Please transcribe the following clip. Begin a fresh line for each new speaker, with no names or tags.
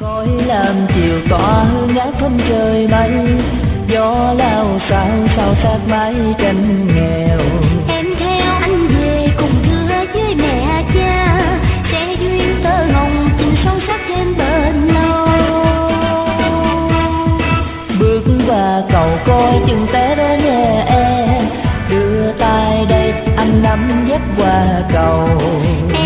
khói làm chiều tỏa hương ngát không trời mây, gió lao sao sao sát mái tranh nghèo.
Em theo anh về cùng thưa với mẹ cha, sẽ duyên tơ hồng tình sâu sắc thêm bền lâu.
Bước qua cầu coi chừng té đó nhé em, đưa tay đây anh nắm dắt qua cầu.